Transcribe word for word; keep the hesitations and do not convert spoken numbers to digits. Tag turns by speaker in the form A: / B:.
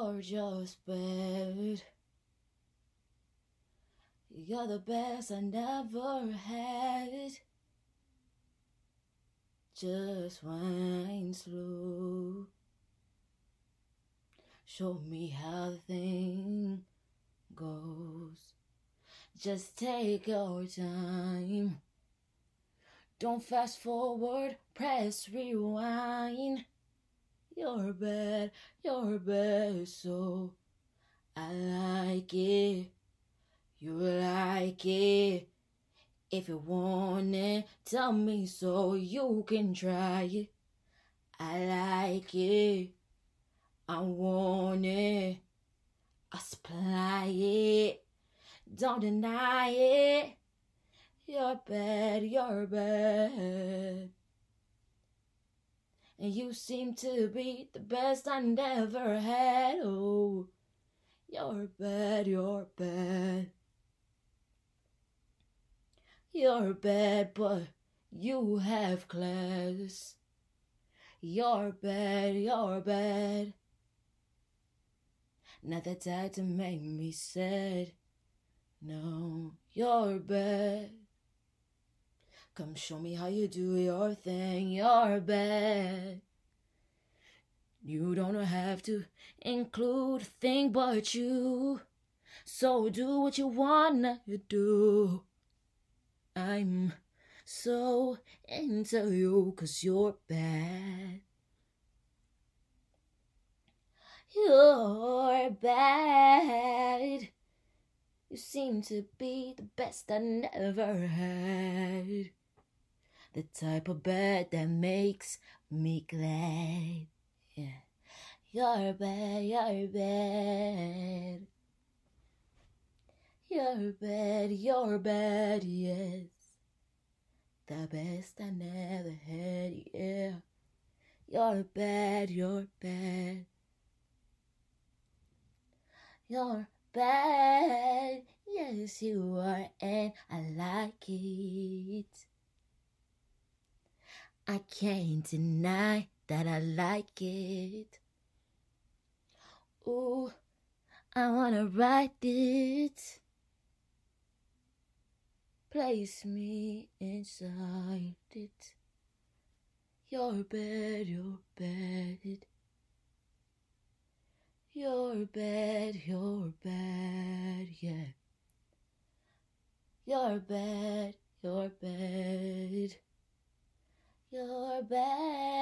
A: You're just bad. You're the best I never had. Just wind slow. Show me how the thing goes. Just take your time. Don't fast forward, press rewind. You're bad, you're bad, so I like it. You like it. If you want it, tell me so you can try it. I like it. I want it. I supply it. Don't deny it. You're bad, you're bad. And you seem to be the best I never had. Oh, you're bad, you're bad. You're bad, but you have class. You're bad, you're bad. Not the type to make me sad. No, you're bad. Come show me how you do your thing. You're bad. You don't have to include a thing but you. So do what you wanna do. I'm so into you 'cause you're bad. You're bad. You seem to be the best I never had. The type of bad that makes me glad. Yeah. You're bad, you're bad. You're bad, you're bad, yes. The best I never had, yeah. You're bad, you're bad. You're bad, yes you are, and I like it. I can't deny that I like it. Ooh, I wanna write it. Place me inside it. You're bad, you're bad. You're bad, you're bad, yeah. You're bad, you're bad. You're bad.